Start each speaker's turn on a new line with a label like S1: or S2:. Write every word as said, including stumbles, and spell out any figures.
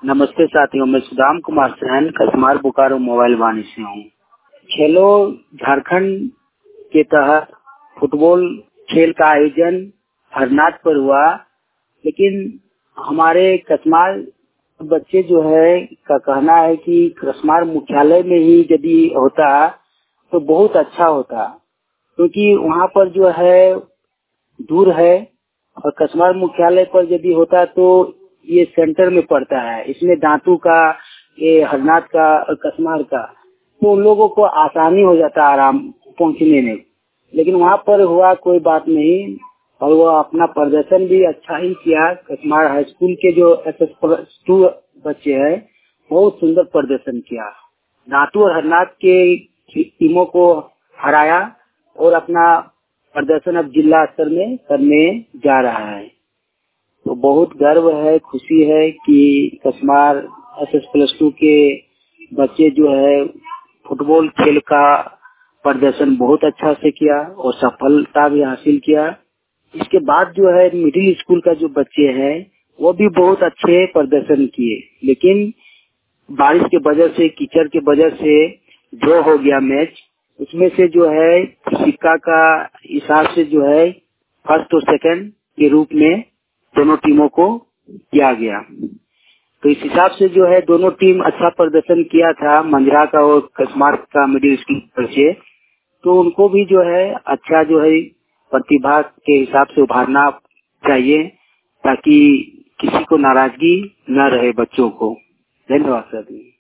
S1: नमस्ते साथियों, मैं सुदाम कुमार सैन कसमार बोकारो मोबाइल वाणी से हूँ। खेलो झारखंड के तहत फुटबॉल खेल का आयोजन हरनाथ पर हुआ, लेकिन हमारे कसमार बच्चे जो है का कहना है कि कसमार मुख्यालय में ही यदि होता तो बहुत अच्छा होता, क्योंकि वहाँ पर जो है दूर है और कसमार मुख्यालय पर यदि होता तो ये सेंटर में पड़ता है। इसमें दांतू का, ये हरनाथ का और कसमार का, तो उन लोगों को आसानी हो जाता आराम पहुंचने में। लेकिन वहाँ पर हुआ कोई बात नहीं, और वो अपना प्रदर्शन भी अच्छा ही किया। कसमार हाई स्कूल के जो एस एस प्लस टू बच्चे हैं बहुत सुंदर प्रदर्शन किया। दांतू और हरनाथ के टीमों को हराया और अपना प्रदर्शन अब जिला स्तर में करने जा रहा है। तो बहुत गर्व है, खुशी है कि Kasmar S S plus two के बच्चे जो है फुटबॉल खेल का प्रदर्शन बहुत अच्छा से किया और सफलता भी हासिल किया। इसके बाद जो है मिडिल स्कूल का जो बच्चे हैं वो भी बहुत अच्छे प्रदर्शन किए, लेकिन बारिश के वजह से, कीचड़ के वजह से ड्रॉ हो गया मैच। उसमें से जो है सिक्का का हिसाब से जो है फर्स्ट और सेकंड के रूप में दोनों टीमों को किया गया। तो इस हिसाब से जो है दोनों टीम अच्छा प्रदर्शन किया था, मंजरा का और कसमार का मिडिल स्कूल बच्चे, तो उनको भी जो है अच्छा जो है प्रतिभा के हिसाब से उभारना चाहिए, ताकि किसी को नाराजगी न रहे बच्चों को। धन्यवाद सर।